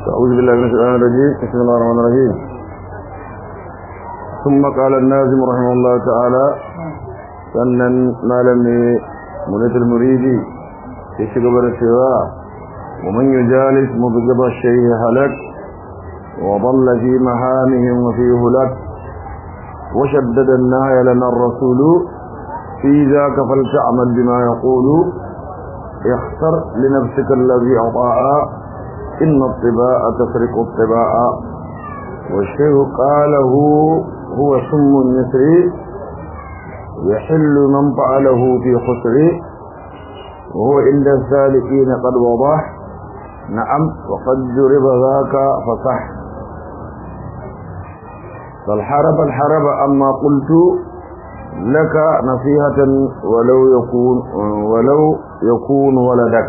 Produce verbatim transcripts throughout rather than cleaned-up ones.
أعوذ بالله من الشيطان الرجيم بسم الله الرحمن الرحيم ثم قال الناظم رحمه الله تعالى sannan malami munatul muridi ya shiga bar cewa ومن يجالس مبغض الشيء هلك وضل في محامهم وفي هلك وشدد النهي لنا الرسول في ذاك فلتعمل بما يقول اختر لنفسك الذي أطاع إن الطباء تفرق الطباء والشيء قاله هو سم يسري يحل من فعله في خسر وهو عند السالكين قد وضح نعم وقد جرب ذاك فصح فالحرب الحرب أما قلت لك نصيحة ولو يكون ولو يكون ولدك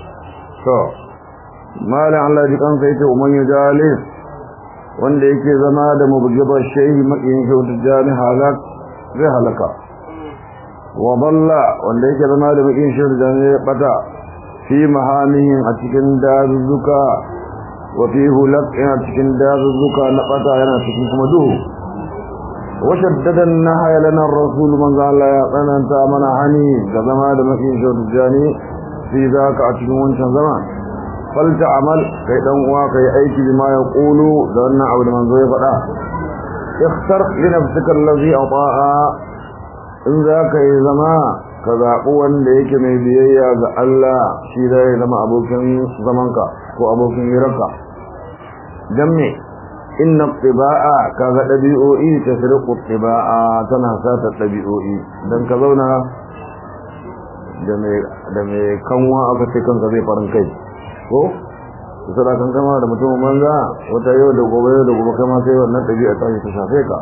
ما لعل جكان سيته ومن يجالس wanda yake zama da mubgibar shehi makin shautujani halak zai halaka wa dalla wanda yake zama da makin shautujani ya bata fi mahamihin a cikin dazuzzuka wa fi hulak yana cikin dazuzzuka na bata yana cikin kuma duhu wa shaddada an-nahya lana ar-rasul man qala ya tsananta mana hani ga zama da makin shautujani fi zaka a cikin wancan zaman falta amal kai dan uwa kai aiki bima ya qulu da wannan abu da manzo ya faɗa ikhtar li nafsika allazi ata'a in za ka yi zama ka zaɓi wanda yake mai biyayya ga Allah shi da ya zama abokin zamanka ko abokin hirarka dan me inna tiba'a kaga dabi'o'i tasriqu tiba'a tana sata dabi'o'i dan ka zauna da mai da mai kanwa aka ce kanka zai farin kai ko sai kan kama da mutum manza wata yau da gobe da gobe kama sai wannan dabi'a ta ta shafe ka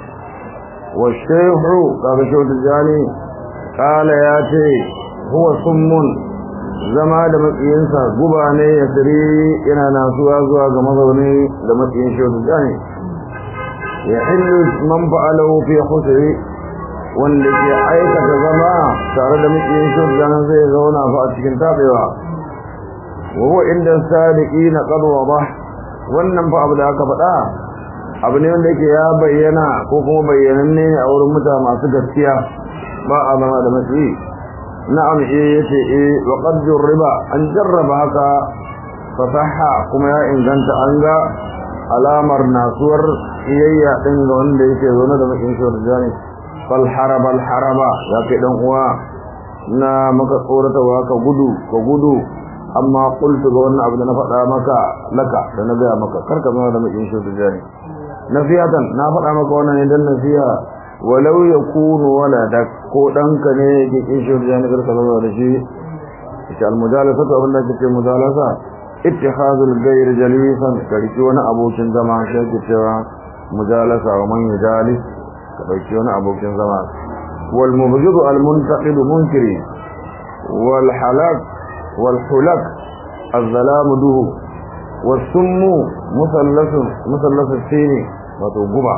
wa shaykhu kaga shautu jani kala ya ce huwa summun zama da makiyinsa guba ne ya siri yana nasuwa zuwa ga mazauni da makiyin shautu jani ya hillu man fa'alahu fi khusri wanda ke aikata zama tare da makiyin shautu jani zai zauna fa a cikin tabewa وهو عند الصادقين قد وضح wannan fa abu da aka faɗa abu ne wanda yake ya bayyana ko kuma bayyananne ne a wurin mutane masu gaskiya ba a zama da matsayi na'am eh yace eh wa qad jurriba an jarraba haka fasaha kuma ya inganta an ga alamar nasuwar iyayya din ga wanda yake zo da makin shurjani fal haraba al haraba ya kai dan uwa na maka tsorata wa ka gudu ka gudu amma qultu ga wannan abu da na faɗa maka laka da na ga maka karka zama da makin shi tijani nasihatan na faɗa maka wannan ne dan nasiha walau yakunu waladak ko danka ne yake kin shi tijani karka zama da shi ita al mujalasatu abin da kake mujalasa ittikhazul ghayr jalisan karki wani abokin zama shi ke cewa mujalasa wa man yujalis ka dauki wani abokin zama wal mubghidu al muntaqid munkiri wal halak والحلك الظلام ده والسم مثلث مثلث السين وتوغبا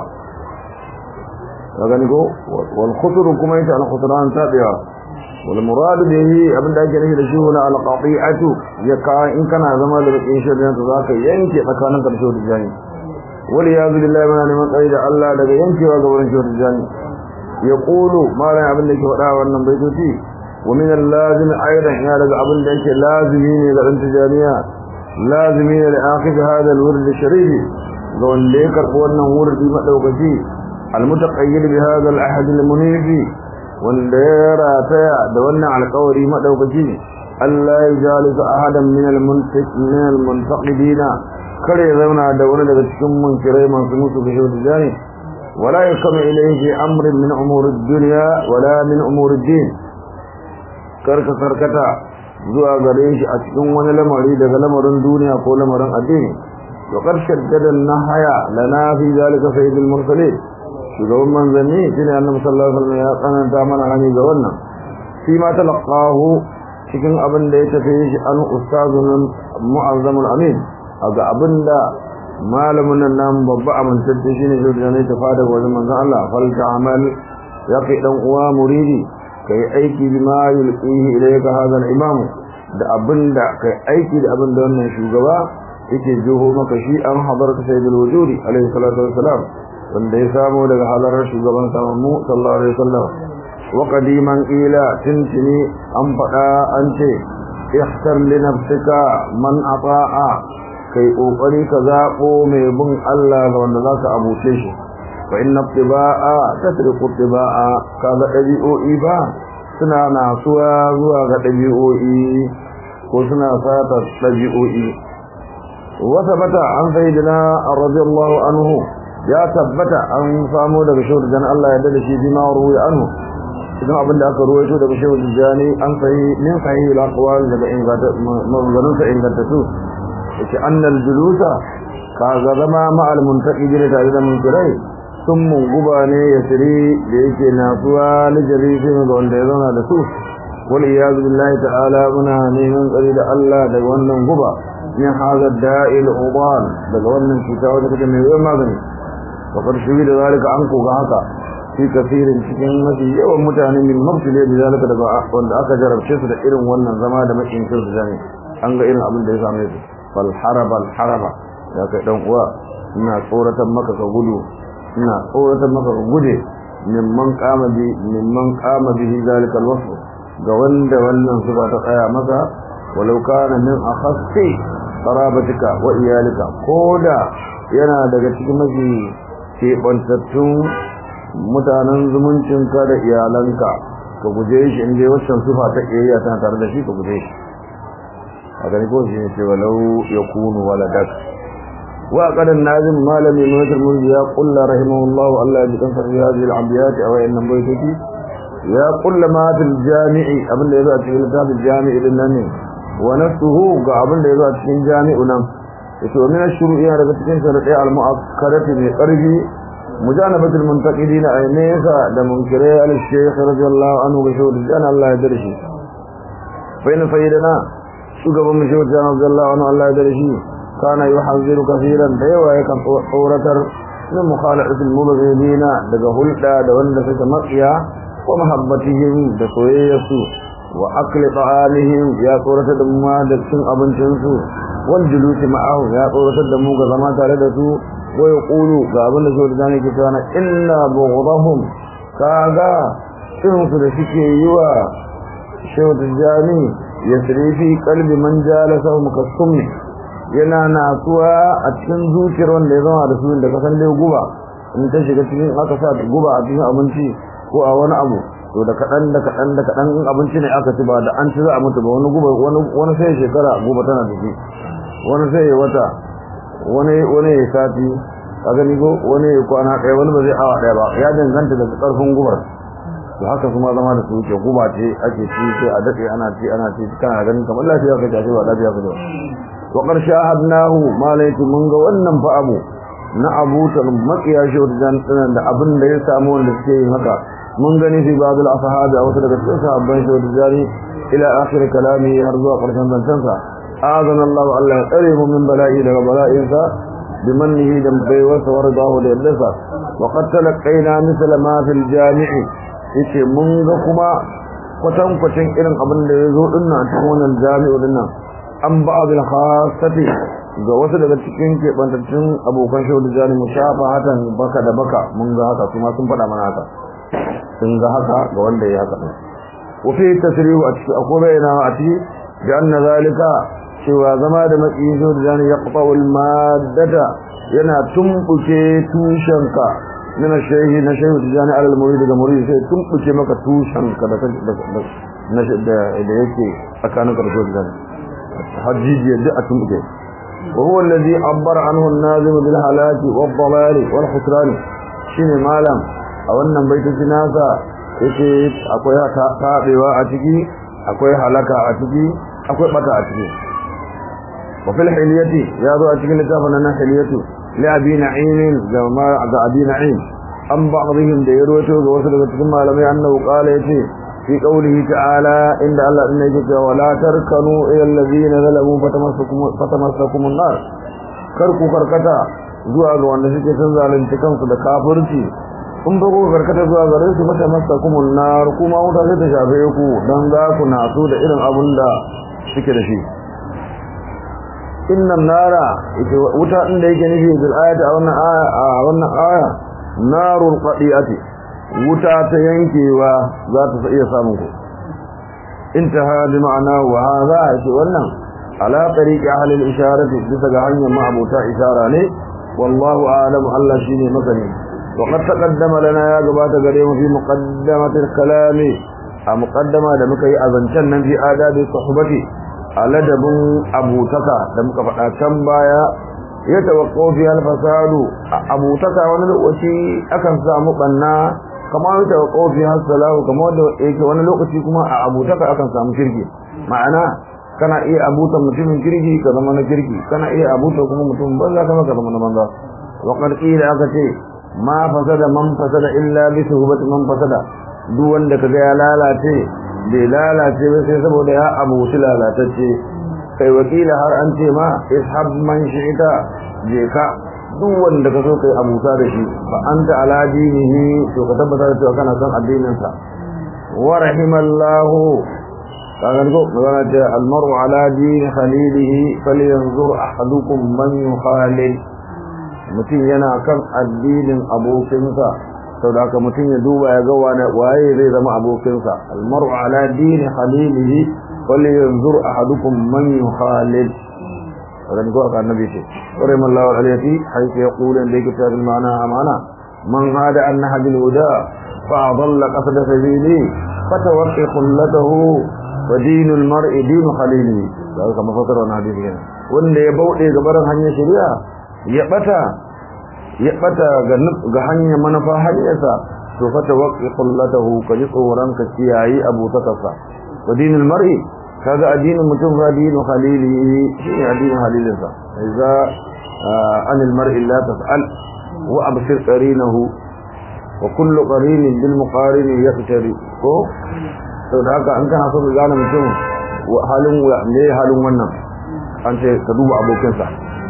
وغنيكو والخطر كما يتا الخطران تابعا والمراد به ابن da yake nufi da shi wala alqati'atu yaka in kana zama da bakin shari'a to zaka yanke tsakanin karshe da jani wali ya billahi mana neman tsayi da Allah daga yankewa ga wurin shari'a jani yaqulu mala abin da yake faɗa wannan baitoci ومن اللازم أيضا يا رجل أبن دنك لازمين إلى الانتجانية لازمين لآخذ هذا الورد الشريف ذون ليكر قولنا ورد مدوكتي المتقيد بهذا الأحد المنيف والليرة تيا دولنا على قوري مدوكتي ألا يجالس أحدا من المنتق من المنتقدين كري ذونا دونا لغتكم من كريما سموت بشوت الجاني ولا يقم إليه في أمر من أمور الدنيا ولا من أمور الدين karka sarkata zuwa gare shi a cikin wani lamari daga lamarin duniya ko lamarin addini to karshen dadan nahaya lana fi zalika sayyidul mursalin shugaban manzanni shine annabi sallallahu alaihi wasallam ya tsananta mana hani ga wannan fi ma talaqahu cikin abin da ya tafi shi an ustazun mu'azzamul amin aga abinda malamin nan babba amintacce shine shugaban ne ta fada wajen manzon Allah fal ta'amal ya kai dan uwa muridi kai aiki bima yulqihi ilayka hadha al-imam da abinda kai aiki da abinda wannan shugaba yake jiho maka shi an hadarta sayyidul wujudi alaihi salatu wassalam wanda ya samu daga halarar shugaban samu sallallahu alaihi wasallam wa qadiman ila tintini an fada an ce ihtar li nafsika man ata'a kai kokari ka zabo mai bin Allah da wanda zaka abuce shi fa inna tiba'a tasriqu tiba'a kaga dabi'o'i ba suna nasuwa zuwa ga dabi'o'i ko suna sata dabi'o'i wa sabata an sayyidina radiyallahu anhu ya tabbata an samu daga shehu dan Allah ya dade shi bima ruwi anhu idan abinda aka ruwaito daga shehu jani an sai min sahih al-aqwal daga ingata manzarun sa ingata su yace annal julusa ka zama ma al-muntaqidin tare da munkirai sun mun guba ne yasiri da yake nasuwa na jarisin da wanda ya zauna da su wal iyaz billahi ta'ala muna neman tsari da Allah daga wannan guba min hadha da'il uban daga wannan cuta wanda take mai yawan magani fakar shi da zalika an koga haka fi kafirin cikin mafi yawan mutane min mabtile da zalika daga wanda aka jarabce su da irin wannan zama da makin su da jami an ga irin abin da ya same su fal haraba al haraba ya kai dan uwa ina tsoratan maka ka gudu ina tsoratan maka ka gude mimman qama bi mimman qama bihi zalika al wasf ga wanda wannan suka ta tsaya maka walau kana min akhassi qarabatika wa iyalika koda yana daga cikin mafi keɓantattun mutanen zumuncinka da iyalanka ka guje shi inda waccan sufa ta ƙiyayya tana tare da shi ka guje shi a gani ko shi ne ce walau ya kunu waladak wa qadan nazim malami mutul mulki ya qulla rahimahullahu Allah ya ji kan sarri hadhihi al-abiyat aw inna baytuki ya qulla ma fil jami'i abinda yazo a cikin littafin jami'i din nan ne wa nafsuhu ga abinda yazo a cikin jami'u nan yace min ash-shuru'iyya daga cikin sharadai al-mu'akkadati mai karfi mujanabatul muntaqidin aynesa da munkirai al-shaykh radiyallahu anhu bi shawd dan Allah ya darshi fa in faydana shugaban mu shawd dan radiyallahu anhu Allah ya darshi kana yuhazziru kaseeran da yawa yakan tsoratar min mukhalafati al-mubghidin daga hulda da wanda suka makiya wa mahabbatihim da soyayyarsu wa akli ta'alihim ya tsoratar da mu da cin abincin su wal julusi ma'ahu ya tsoratar da mu ga zama tare da su wa yaqulu ga abin da zai zane ke cewa inna bughdahum kaga irin su da suke yi wa shehu tijani yasri fi qalbi man jalasahum kasum yana nasuwa a cikin zuciyar wanda ya zama da su da kasan dai guba in ta shiga cikin aka sa guba a cikin abinci ko a wani abu to da kadan da kadan da kadan in abinci ne aka ci ba da an ci za a mutu ba wani guba wani wani sai shekara guba tana da shi wani sai wata wani wani ya sati a gani ko wani ya kwana ɗaya wani ba zai awa ɗaya ba ya danganta da ƙarfin gubar to haka kuma zama da su ke guba ce ake ci sai a daɗe ana ci ana ci kana ganin kamar lafiya ka tashi ba lafiya ka ba wa qarsha hadnahu malaiku mun ga wannan fa abu na abutar makiya shi wajen da abin da ya samu wanda suke yin haka mun gani fi ba'd al-ashabi a wasu daga cikin sahabban shi wajen ila akhir kalami har zuwa ƙarshen zancensa آذن الله الله قريب من بلائه لبلائه بمنه دم بيوس ورضاه لإبلسه وقد تلقينا مثل ما في الجامع يتي منذكما وتم فتن إلن قبل ليزور إنا تكون الجامع لنا أم بعض الخاصة وصل إلى تكين كي بانتكين أبو كنشو الجاني مشافهة بكا دبكا منذ هكا ثم سنفد من هكا منذ هكا قول لي هكا وفي التسريح أقول بينا أتي بأن ذلك cewa zama da makiyin da zan yaqta'u al-maddata yana tumbuke tushenka min shehi na shehu tijani alal murid da murid sai tumbuke maka tushenka da na da yake tsakanin karshe da hajji da a tumbuke wa huwa alladhi abbara anhu an-nazim bil halaki wad dalal wal khusran shine malam a wannan baitoci nasa yake akwai tabewa a ciki akwai halaka a ciki akwai bata a ciki وفي الحلية يا ذو أتكلم لتافنا حلية لأبي نعيم جماعة أبي نعيم أم بعضهم ديروته ووصل بتكلم لم أنه قال يتي في قوله تعالى إن الله إن يجب ولا تركنوا إلى الذين ظلموا فتمسكم, فتمسكم النار كركوا كركتا زواج وأن شكي سنزع الانتقام صدى كافرتي in ba ku karkata zuwa gare su mata masakumul nar kuma wuta sai ta shafe ku dan za ku nasu da irin abun da suke da shi innan nara wuta inda yake nufi bil ayati a wannan aya a wannan aya narul qadiati wuta ta yankewa za ta iya samun ku intaha bi ma'ana wa hadha shi wannan ala tariqi ahli al-isharati bisa ga hanyar ma'abuta ishara ne wallahu a'lam Allah shine masani wa qad taqaddama lana ya gabata gare mu fi muqaddamatil kalami a muqaddama da muka yi azancan nan fi adabi sahbati aladabun abutaka da muka faɗa can baya ya tawaqqo fi al-fasadu abutaka wani lokaci akan samu banna kamar da kofi hasalahu kamar da yake wani lokaci kuma a abutaka akan samu kirki ma'ana kana iya abuta mutumin kirki ka zama na kirki kana iya abuta kuma mutum banza kama ka zama na banza wa qad qila aka ce ma fasada man fasada illa bi suhbati man fasada duk wanda kaga ya lalace bai lalace ba sai saboda ya abuci lalatacce kai wakila har an ce ma ishab man shi'ita je ka duk wanda ka so kai abuta da shi fa anta ala dinihi to ka tabbata da cewa kana son addinin sa wa rahimallahu kaga ko magana ce almaru ala din khalilihi falyanzur ahadukum man yukhalil mutum yana kan addinin abokinsa saboda haka mutum ya duba ya ga waye zai zama abokinsa almaru ala din khalilihi falyanzur ahadukum man yukhalil ولن قال النبي شيء ورحم الله عليه حيث يقول ان لكتاب المعنى امانه من هاد ان نهج الهدى فاضل قصد سبيله فتوقي خلته ودين المرء دين خليله ذلك كما فسر الحديث هنا wanda ya bauɗe gabaran hanyar shari'a ya bata ya bata ga hanyar manufa hanyarsa to fa tawaqqi qullatahu kaji tsoron ka kiyayi abutakasa wa dinul mar'i kaga addinin mutum fa dinu khalilihi shi addinin khalilinsa idza anil mar'i la tas'al wa absir qarinahu wa kullu qarinin bil muqarin yaqtari ko to da haka an kana so ka gane mutum halin ne halin wannan an ce ka duba abokinsa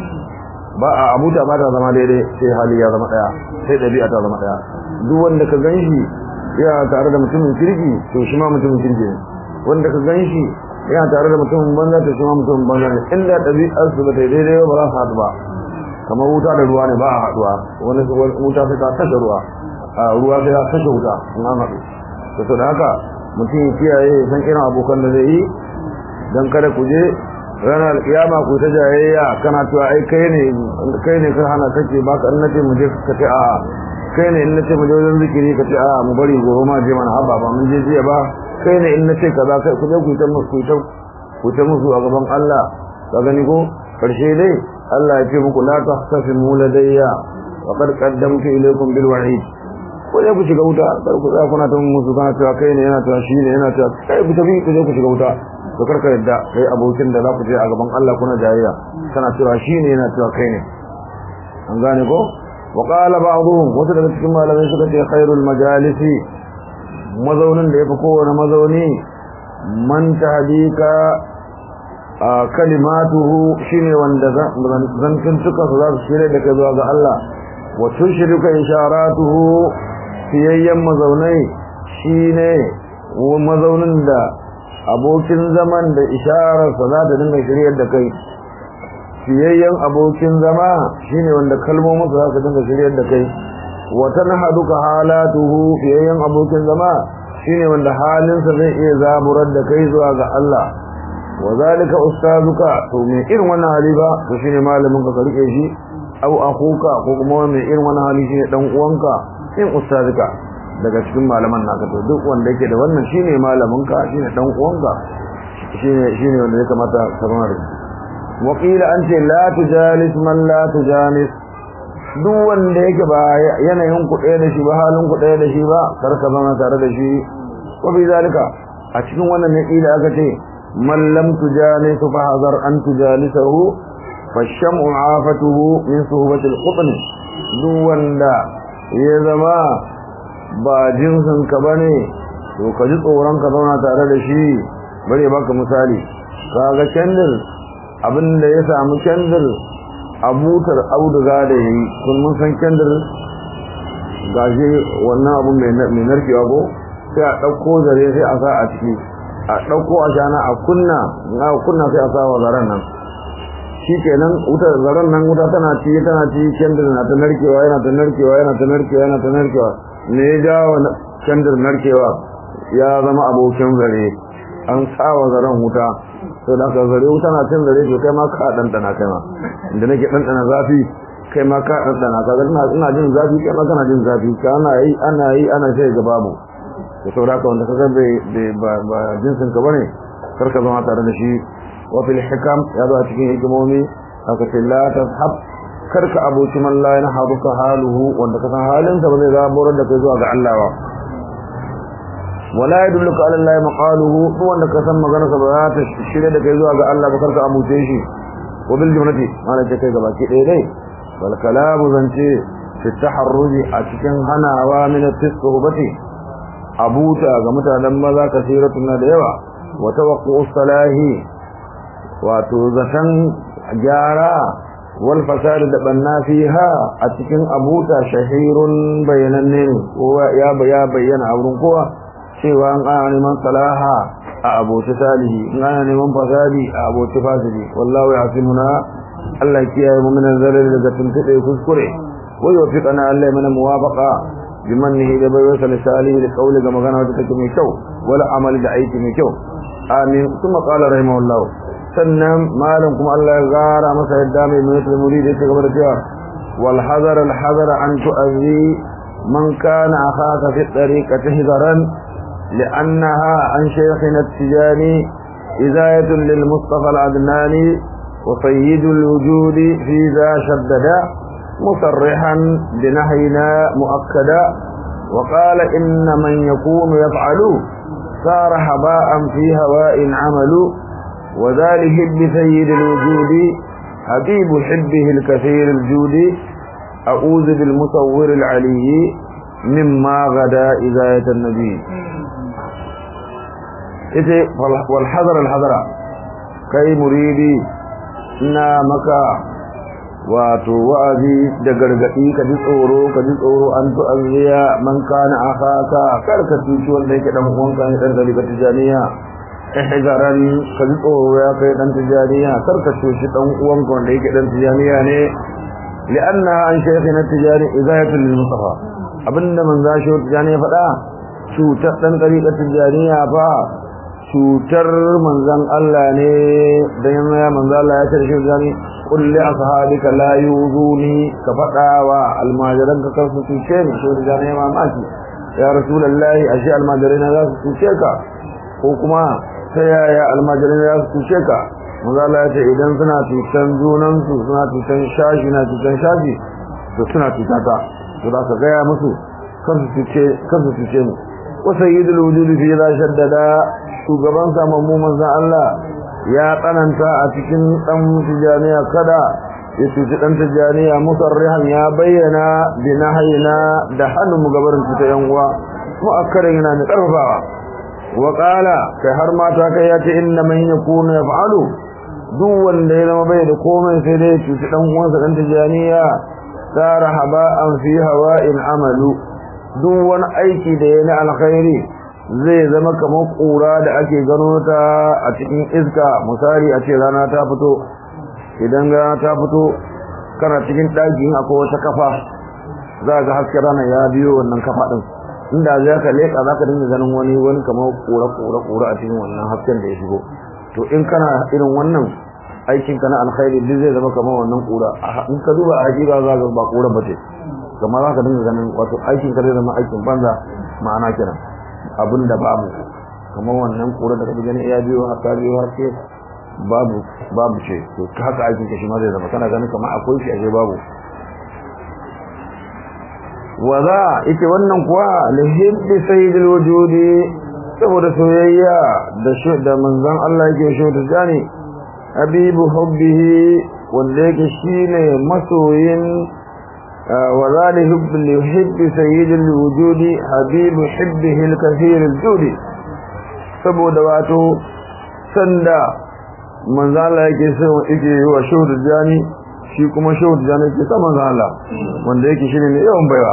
ba a abuta ba ta zama daidai sai hali ya zama daya sai dabi'a ta zama daya duk wanda ka ganshi ya tare da mutumin kirki to shi ma mutumin kirki ne wanda ka ganshi yana tare da mutumin banza ta shi ma mutumin banza ne inda ɗabi'ar su ba ta daidai ba za su haɗu ba kamar wuta da ruwa ne ba a haɗuwa wani wuta sai ta kashe ruwa a ruwa sai ta kashe wuta in an haɗu to sau da haka mutum ya kiyaye san irin abokan da zai yi don kada ku je ranar kiyama ku ta jayayya kana cewa ai kai ne kai ne kan hana kake ba ka in nace mu je ka ce a'a kai ne in nace mu je wajen zikiri ka ce a'a mu bari gobe ma je mana haba ba mun je jiya ba kai ne in nace kaza kai ku je ku ta musu ku ta ku ta musu a gaban Allah ka gani ko karshe dai Allah ya ce muku la tahtafimu ladayya wa qad qaddamtu ilaykum bil wa'id ko ne ku shiga wuta kar ku tsaya kuna ta musu kana cewa kai ne yana cewa shi ne yana cewa kai ku tafi ku je ku shiga wuta to karka yadda kai abokin da za ku je a gaban Allah kuna jayayya kana cewa shi ne yana cewa kai ne an gane ko wa qala ba'dhum wasu daga cikin malamai suka ce khairul majalisi mazaunin da yafi kowane mazauni man tahdika kalimatuhu shine wanda zancin tuka su za su shirye da kai zuwa ga Allah wa tushriku isharatuhu fiyayyan mazaunai shine mazaunin da abokin zaman da ishararsa za ta dinga shiryar da kai fiyayyan abokin zama shine wanda kalmominsa za su dinga shiryar da kai wa tanhaduka halatuhu fiyayyan abokin zama shine wanda halinsa zai iya zaburar da kai zuwa ga Allah wa zalika ustazuka to me irin wannan hali ba to shine malamin ka rike shi au akuka ko kuma me irin wannan hali shine dan uwanka in ustazuka daga cikin malaman naka to duk wanda yake da wannan shine malamin ka shine dan uwanka shine shine wanda ya kamata ka zama da wa qila anta la tujalis man la tujalis duk wanda yake ba yanayin ku ɗaya da shi ba halin ku ɗaya da shi ba kar ka zama tare da shi wa bi zalika a cikin wannan ne ila aka ce man lam tujalisu fa hazar an tujalisahu fa shamu afatuhu min suhbati al-qutn duk wanda ya zama ba jinsin ka bane to ka ji tsoron ka zauna tare da shi bare baka misali kaga kendir abinda ya samu kendir abutar auduga da yi kun mun san kendir gaje wannan abu mai narkewa ko sai a dauko zare sai a sa a ciki a dauko a shana a kunna na kunna sai a sa wa zaren nan shikenan wuta zaran nan wuta tana ci tana ci kendir na ta narkewa yana ta narkewa yana ta narkewa yana ta narkewa ne ya jawo kendir narkewa ya zama abokin zare an sawa zaren wuta to da ka zare wuta na cin zare to kai ma ka dandana kai ma inda nake dandana zafi kai ma ka dandana ka ga ina ina jin zafi kai ma kana jin zafi kana yi ana yi ana sai ga babu to saboda haka wanda kaga bai ba jinsin ka bane karka zama tare da shi wa fil hikam ya zo a cikin hikimomi aka ce la tashab karka abuci man la yanhaduka haluhu wanda ka san halin sa ba zai zaburar da kai zuwa ga Allah ba wala yadulluka ala Allah maqaluhu duk wanda ka san magana sa ba za ta shirye da kai zuwa ga Allah ba karka abuce shi wa bil jumlati mana ce kai gabaki ɗaya dai wal kalamu zance fi taharruji a cikin hanawa min at-tisbati abuta ga mutanen maza kasiratun da yawa wa tawaqqu'u salahi wato zatan gyara wal fasad da banna fiha a cikin abuta shahirun bayananne kowa ya ya bayyana a wurin kowa cewa an ana neman salaha a abota salihi in ana neman fasadi a abota fasidi wallahu ya'simuna Allah kiyaye mu min zalal daga tuntuɓe kuskure wai wafiqana Allah mana muwafaqa bimannihi da bai wasa lisalihi da kauli ga magana wata take mai kyau wala amali da aiki mai kyau amin kuma qala rahimahullah sannan malam kuma Allah ya gara masa yadda mai mutum murid yake gaba da cewa wal hazar al hazar an tu'azi man kana akhaka fi tariqati hidaran لأنها عن شيخنا التجاني إزاية للمصطفى العدناني وسيد الوجود في ذا شددا مصرحا بنهينا مؤكدا وقال إن من يكون يفعل صار هباء في هواء عمل وذلك بسيد الوجود حبيب حبه الكثير الجود أعوذ بالمصور العلي مما غدا إزاية النبي إذا والحذر الحذر كي مريدي إنا مكا wato wa'azi da gargadi ka ji tsoro ka ji tsoro an to aziya man kana akhaka karka tuci wanda yake dan uwanka ne dan dalika tijaniya ihzaran ka ji tsoro ya kai dan tijaniya karka tuci dan uwanka wanda yake dan tijaniya ne lianna an shaykhina tijani izayatul lil mustafa abinda man zashi tijani ya faɗa cutar dan dalika tijaniya fa cutar manzon Allah ne dan ya manzon Allah ya tarshi tijani قل لأصحابك لا يوذوني كفتاوى الماجرين كرسو تشين شو رجاني ما ماشي يا رسول الله أشياء الماجرين لا تشيك وكما سيا يا الماجرين لا تشيك ماذا لا إذن سنة تنزونا سنة تنشاشي سنة تنشاشي سنة تتاتا سنة تغيى مسو كرسو تشين وسيد الوجود في ذا شددا شو قبان ساممو مزا الله ya tsananta a cikin dan tijaniya kada ya tuci dan tijaniya musarrihan ya bayyana bi nahayina da hannun gabarin ta yan uwa mu'akkarin yana ne karfafawa wa qala kai har mata kai ya ce inna man yakunu yaf'alu duk wanda ya zama bai da komai sai dai tuci dan uwansa dan tijaniya sara haba'an fi hawa'in amalu duk wani aiki da yana alkhairi zai zama kamar kura da ake gano ta a cikin iska misali a ce rana ta fito idan rana ta fito kana cikin ɗakin akwai wata kafa za ga hasken rana ya biyo wannan kafa din inda za ka leka za ka dinga ganin wani wani kamar kura kura kura a cikin wannan hasken da ya shigo to in kana irin wannan aikin ka na alkhairi duk zai zama kamar wannan kura in ka duba a hakika za ka ba kura bace kamar za ka dinga ganin wato aikin ka zai zama aikin banza ma'ana kenan abin da babu kamar wannan kura da kaje gani ya biyo haka biyo har ke babu babu ce to haka aikin ka shi ma zai zama kana ganin kamar akwai shi ashe babu waza ita wannan kuwa lihibbi sayyidil wujudi saboda soyayya da shi da manzon Allah yake shi da jani habibu hubbihi wanda yake shine masoyin وذلك حب لحب سيد الوجود حبيب حبه الكثير الجود saboda wato sanda manzo Allah yake so yake wa shuhud jani shi kuma shuhud jani yake sama manzo Allah wanda yake shine ne yawan baiwa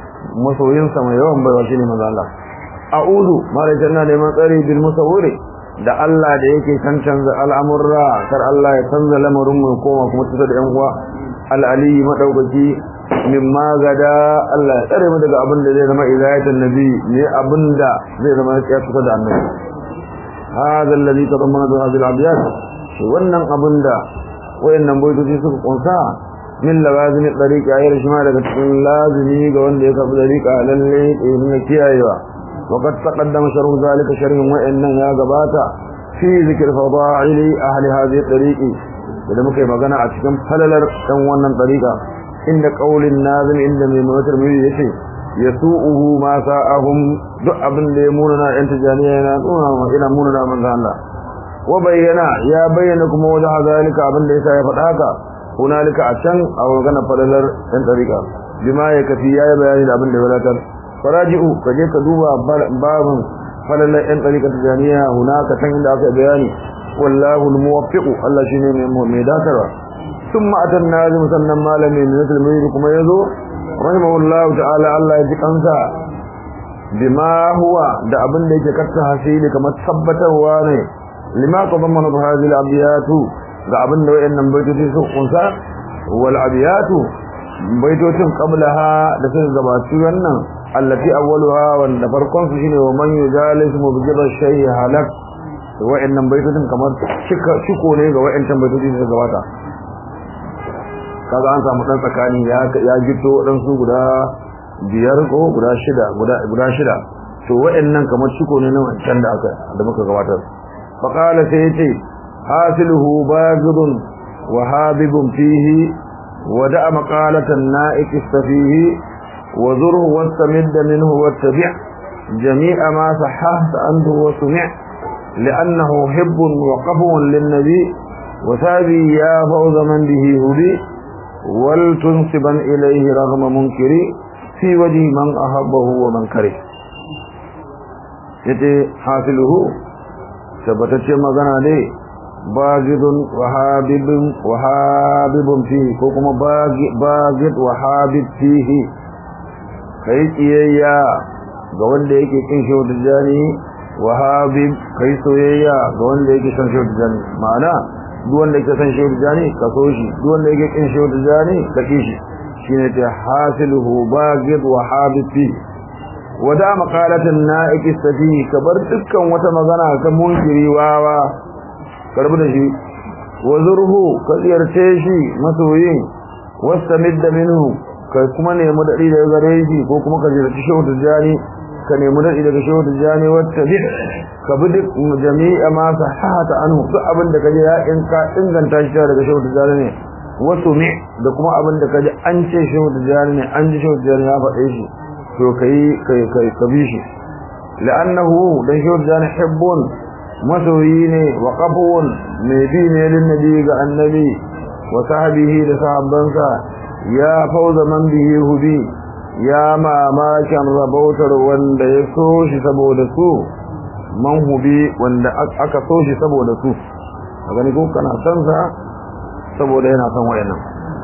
masoyin sa mai yawan baiwa shine manzo Allah a'udhu mala janna ne man tsari bil musawwir da Allah da yake cancanza al'amurra kar Allah ya canza lamarin mu koma kuma tuta da yan uwa al-ali madaukaki mimma gada Allah ya tsare mu daga abin da zai zama izayatan nabi ne abinda zai zama ya tuta da annabi hada alladhi tadammana hadhihi al-abyat wannan abinda wayannan baitoci suka kunsa min lawazim tariqa ya rishma daga cikin lazimi ga wanda ya kafa tariqa lalle ne kiyayewa وقد تقدم شرح ذلك شرح وإن يا غباتا في ذكر فضائل أهل هذه الطريق إذا مكي مغانا عشكم فللر تنوانا طريقا إن قول الناظم إن من متر ميزي يسوءه ما ساءهم دعبا ليموننا انت جانينا إلى موننا من ذا الله وبينا يا بينكم وجه ذلك أبن ليس يفتحك هنالك عشان أو غانا فللر انت طريقا بما يكفي يا بياني أبن ليولاتر فراجعوا كجيك دوبا باب فلل ان طريقه الجانيه هناك كان عند بياني والله الموفق الله شيء ميداتر ثم اتى الناظم سنن مالم من مثل مير كما يزو رحمه الله تعالى الله يجكنسا بما هو da abin da yake katta hasili kamar tabbatarwa ne lima tadammana hadhihi al-abiyatu ga abin da wayannan baitoci su kunsa wal abiyatu baitocin qablaha da sun gabatu wannan التي أولها والنفرقون في شيء ومن يجالس مبجب الشيء هلك وإن بيتهم كما شكو ليه وإن بيتهم سجواتا kaga an samu dan tsakani ya ya gito dan su guda biyar ko guda shida guda guda shida to wa'annan kamar shiko ne nan can da aka da muka gabatar fa qala sai yace hasiluhu bagidun wa habibun fihi wa da'a maqalatan na'ik istafihi وزره واستمد منه واتبع جميع ما صححت عنه وسمع لأنه حب وقفو للنبي وثابي يا فوز من به هدي ولتنصبا إليه رغم منكري في وجه من أحبه ومن كره يتي حاصله ثبتت مغنى لي باغض وحابب وحابب فيه كوكما باغض وحابب فيه kai kiyayya ga wanda yake kin shehu tijani wa habib kai soyayya ga wanda yake san shehu tijani ma'ana duk wanda yake san shehu tijani ka so shi duk wanda yake kin shehu tijani ka ki shi shine ta hasiluhu bagid wa habib fi wada maqalatan na'ik istafi kabar dukkan wata magana ta munkiri wawa karbu da shi wazurhu ka ziyarce shi masoyin wastamid minhu kai kuma nemi dadi daga gare shi ko kuma ka ziyarci shehu tijani ka nemi dadi daga shehu tijani wacce bi ka bi duk jami'a ma sahata anhu duk abin da kaje ya in ka inganta shi daga shehu tijani ne wasu mi da kuma abin da kaje an ce shehu tijani ne an ji shehu tijani ya faɗe shi to kai kai kai ka bi shi la'annahu dan shehu tijani hibbun masoyi ne wa qafun ne bi ne lin nabi ga annabi wa sahbihi da sahabbansa ya fauza man bihi hudi ya mamakin rabautar wanda ya so shi saboda su man hubi wanda aka so shi saboda su a gani ko kana san sa saboda yana san wayannan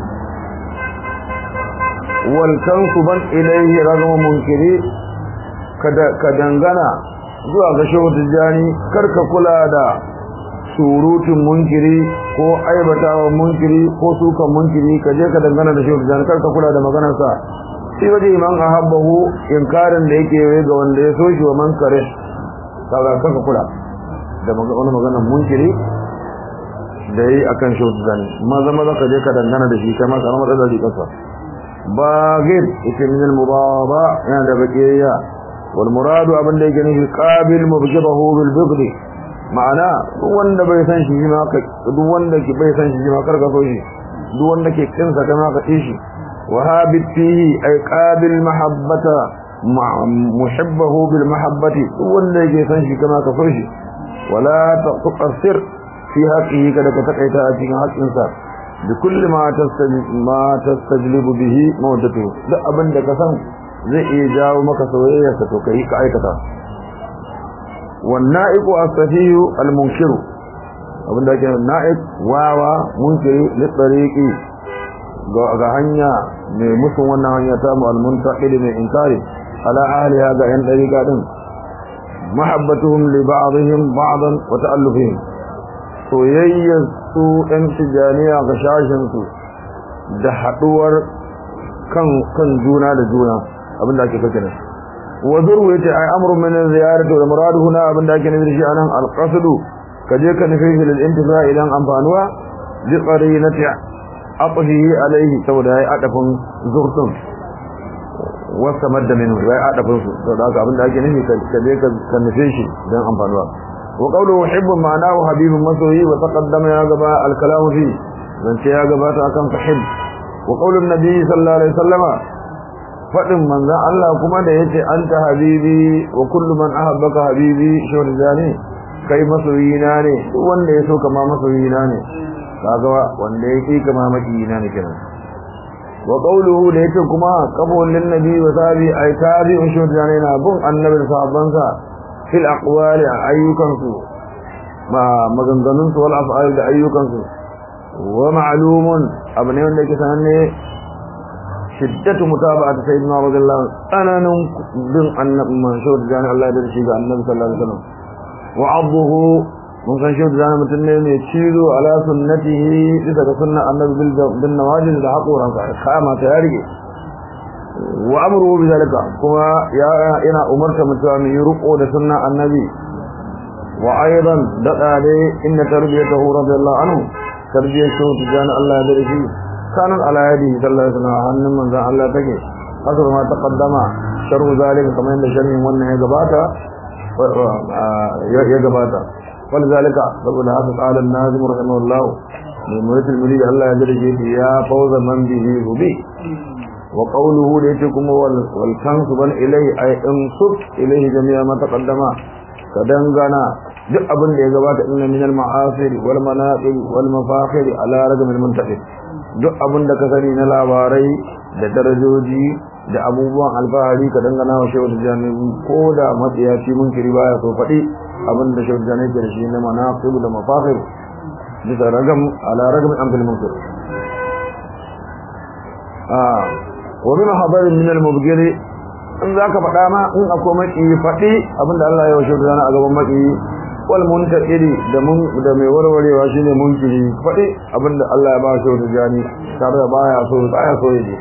wal tansuban ilayhi ragama munkiri kada ka dangana zuwa ga shehu tijani karka kula da surutun munkiri ko aibatawa munkiri ko sukan munkiri kaje ka dangana da shehu tijani karka kula da maganar sa sai waje man ahabbahu inkarin da yake yi ga wanda ya so shi wa man kare kaga karka kula da wannan maganar munkiri da yi akan shehu tijani maza maza kaje ka dangana da shi kai ma kana matsala da kasa bagid ita min al-mudaba yana da bakiya wal muradu abin da yake nufi qabil mubjibahu bil bughd ma'ana duk wanda bai san shi ma ka duk wanda ke bai san shi ma karka so shi duk wanda ke kin sa kana ka tishi wa habit fihi ay qabil mahabbata muhibbahu bil mahabbati duk wanda yake san shi kana ka so shi wala taqsir fi haqqihi kada ka takaita a cikin haƙƙin sa bi kulli ma tastajib ma tastajlibu bihi mawdatu duk abin da ka san zai iya jawo maka soyayya ka to kai ka aikata والنائق الصفي المنكر abin da ke na'ik wawa munkiri litariqi ga hanya mai musun wannan hanya ta mu almuntaqid mai inkari ala ahliha ga yan dariqa din mahabbatuhum li ba'dihim ba'dan wa ta'allufihim soyayyar su ɗan tijaniya ga shashin su da haduwar kan kan juna da juna abinda ake kake ne wa zuru yace ai amru min ziyarati wa muradu huna abinda ake nufi shi anan alqasdu kaje ka nufi shi lil intifa idan amfanuwa bi qarinati aqdihi alayhi saboda ai adafin zurtun wasa madda minhu wai adafin su saboda haka abinda ake nufi kaje ka nufi shi dan amfanuwa wa qawluhu hubbu ma'anahu habibun masoyi wa taqaddama ya gaba al-kalamu fi zance ya gabata akan sahib wa qawlun nabi sallallahu alaihi wasallama fadin manzon Allah kuma da yace anta habibi wa kullu man ahabbaka habibi shawar jani kai masoyina ne duk wanda ya so kama masoyina ne kaga wanda yake kama makiyina ne kenan wa qawluhu da yace kuma qabul lin nabi wa sahabi ay tabi'u shawar jani na bun annabi sahabbansa fil aqwali ayyukan su ma maganganun su wal af'al da ayyukan su wa ma'lumun abne wanda yake sananne shiddatu mutaba'ati sayyidina radiyallahu anhu bin annabi manshur jani Allah da shi ga annabi sallallahu alaihi wasallam wa abduhu mun san shi da mutun ne mai cizo ala sunnatihi bisa ga sunna annabi bil bin nawajil da haquran sa kama ta yarige wa amru bi zalika kuma ya ina umarta mutum mai ruko da sunna annabi wa aidan dada dai inna tarbiyatahu radiyallahu anhu tarbiyar shi jani Allah da shi kanan ala yadi sallallahu alaihi wasallam hannun manzon Allah take asar ma taqaddama sharhu zalika kamar yadda sharhin wannan ya gabata ya gabata wal zalika saboda haka qala an-nazim rahimahullah min muratil murid Allah ya darje ya fawza man bihi rubi wa qawluhu da yake kuma wal kansu ban ilai ay insub ilaihi jami'a ma taqaddama ka dangana duk abin da ya gabata inna min al-ma'asir wal manaqib wal mafakhir ala ragam al-muntaqib duk abin da ka sani na labarai da darajoji da abubuwan alfahari ka dangana wa shehu tijani ko da matsiyaci munkiri baya so faɗi abin da shehu tijani ke da shi na manaqib da mafakhir bisa ragam ala ragam amsal munkir ah wa min hadarin min al-mubghir in zaka faɗa ma in akwai maki faɗi abin da Allah ya washe tijani a gaban maki wal muntaqidi da mun da mai warwarewa shine munkiri faɗi abin da Allah ya ba shi tijani tare da baya so baya so yaji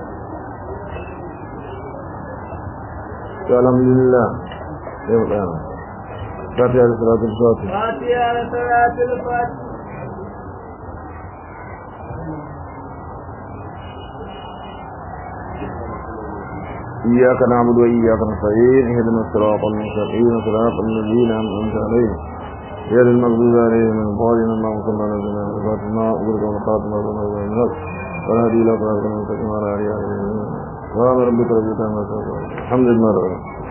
alhamdulillah yau da fatiha da salatul fatih fatiha da salatul fatih إياك نعبد وإياك نستعين اهدنا الصراط المستقيم صراط الذين أنعمت عليهم غير المغضوب عليهم ولا الضالين اللهم صل على سيدنا محمد ما أمرك ومخاطب الله والهدي إلى صراط المستقيم وعلى آله وصحبه وسلم سبحان ربك رب العزة عما يصفون الحمد لله رب العالمين